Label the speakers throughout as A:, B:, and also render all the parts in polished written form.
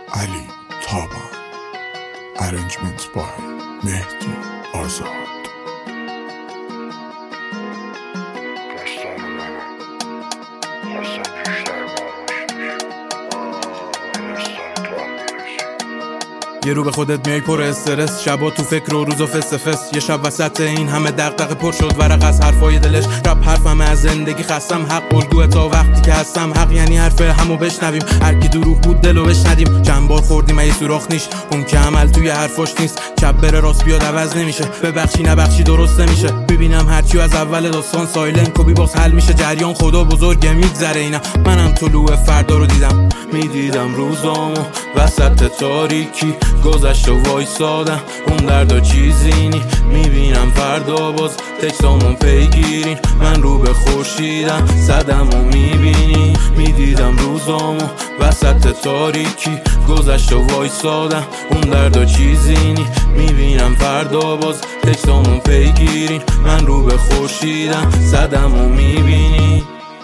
A: علی تابان. Arrangements by مهدی آزاد.
B: یه رو به خودت میای پر استرس، شبا تو فکر و روزا فس فس. یه شب وسط این همه دغدغه پر شد ورق از حرفای دلش. رپ حرفم از زندگی خستم، حق الگوه تا وقتی که هستم. حق یعنی حرف همو بشنویم، هر کی دروغ بود دلو بشنویم. چند بار خوردیم ای سوراخ نیش، اون که عمل توی حرفاش نیست. چپ بره راست بیاد عوض نمیشه، ببخشی نبخشی درست نمیشه. ببینم هرچی از اول داستان سایلنت کپی باکس حل میشه جریان. خدا بزرگه میگذره اینا، منم طلوع فردا رو دیدم. میدیدم روزامو وسط تاریکی، گذشت و وایسادم اون دردا چیزی نی. میبینم فردا باز تکسامون پیگیرین، من رو به خورشیدم زدم و میبینی. میدیدم روزامو وسط تاریکی، گذشت و وایسادم اون دردا چیزی نی. میبینم فردا باز تکسامون پیگیرین، من رو به خورشیدم زدم و میبینی.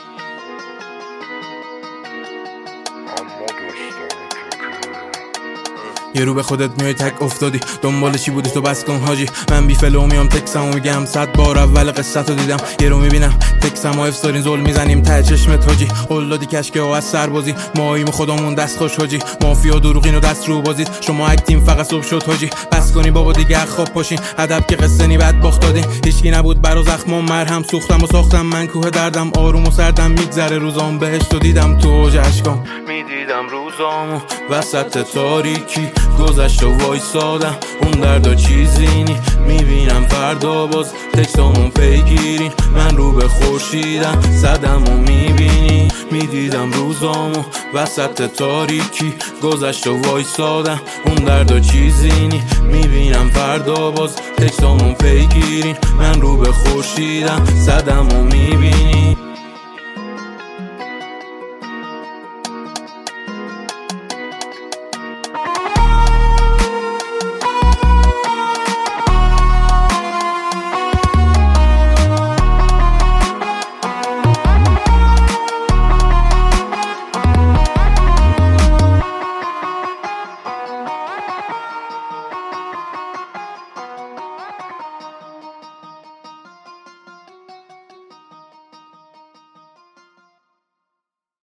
B: یه رو به خودت میای تک افتادی، دنبال چی بودی تو بس کن حاجی. من بی فلو میام تکسمو میگم، 100 بار اول قصتو دیدم. یه رو میبینم تکسمو افسارین زل میزنیم ته چشمت حاجی. قلادی کشکه و از سربازی، ماییم خودمون دست خوش حاجی. مافیا دروغین و دست رو بازید، شما اکتیم فقط صبح شد حاجی. بس کنی بابا دیگه خواب پاشین، ادب که قصه نی بعد باخت دادین. هیچکی نبود برا زخمم مرهم، سوختم و ساختم من کوه دردم. آروم و سردم میگذره روزام، بهشت و دیدم تو اوج اشکام. میدیدم روزامو وسط تاریکی، گذشت و وایسادم اون دردا چیزی نی. میبینم فردا باز تکسامون پیگیرین، من رو به خورشیدم زدم و میبینی. میدیدم روزامو وسط تاریکی، گذشت و وایسادم اون دردا چیزی نی. میبینم فردا باز تکسامون پیگیرین، من رو به خورشیدم زدم و میبینی.